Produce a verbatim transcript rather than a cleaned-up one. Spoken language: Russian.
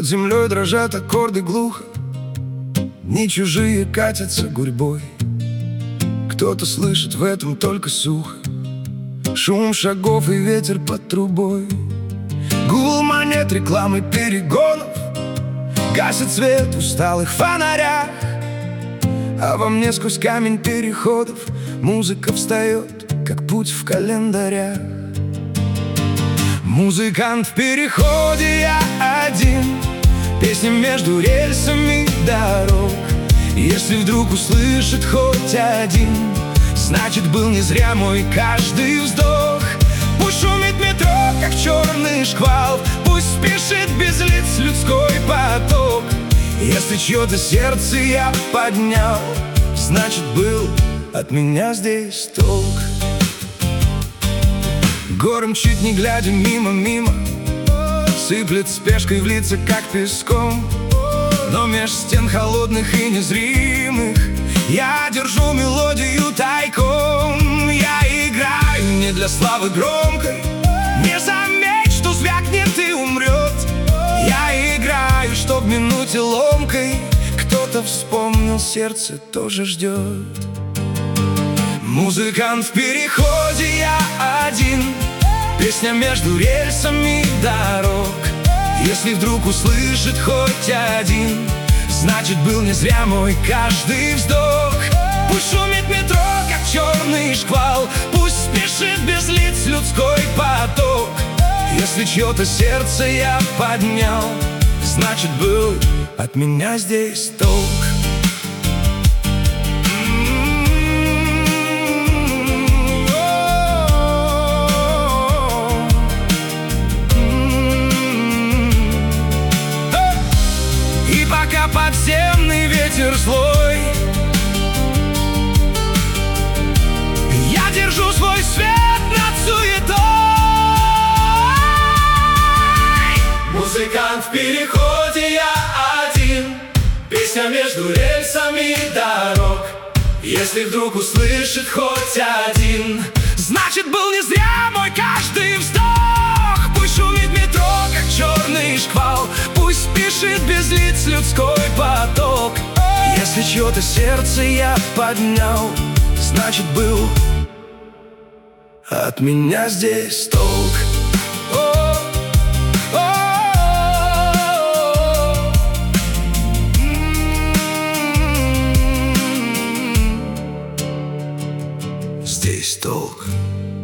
Под землей дрожат аккорды глухо, дни чужие катятся гурьбой. Кто-то слышит в этом только сухо шум шагов и ветер под трубой. Гул монет, рекламы перегонов гасит свет в усталых фонарях, а во мне сквозь камень переходов музыка встает, как путь в календарях. Музыкант в переходе, я один, песня между рельсами дорог. Если вдруг услышит хоть один, значит, был не зря мой каждый вздох. Пусть шумит метро, как черный шквал, пусть спешит без лиц людской поток. Если чье-то сердце я поднял, значит, был от меня здесь толк. Горы мчит, не глядя, мимо-мимо, сыплет спешкой в лица, как песком. Но меж стен холодных и незримых я держу мелодию тайком. Я играю не для славы громкой, не заметь, что звякнет и умрет. Я играю, чтоб в минуте ломкой кто-то вспомнил, сердце тоже ждет. Музыкант в переходе, я один, песня между рельсами дорог. Если вдруг услышит хоть один, значит, был не зря мой каждый вздох. Пусть шумит метро, как черный шквал, пусть спешит без лиц людской поток. Если чье-то сердце я поднял, значит, был от меня здесь толк. Пока подземный ветер злой, я держу свой свет над суетой. Музыкант в переходе, я один, песня между рельсами дорог. Если вдруг услышит хоть один, значит, был не зря мой каждый вздох. Пусть шумит метро, как черный шквал, пусть спешит без лиц людской поток. Если чье-то сердце я поднял, значит, был от меня здесь толк. О, о, о, м-м-м. Здесь толк.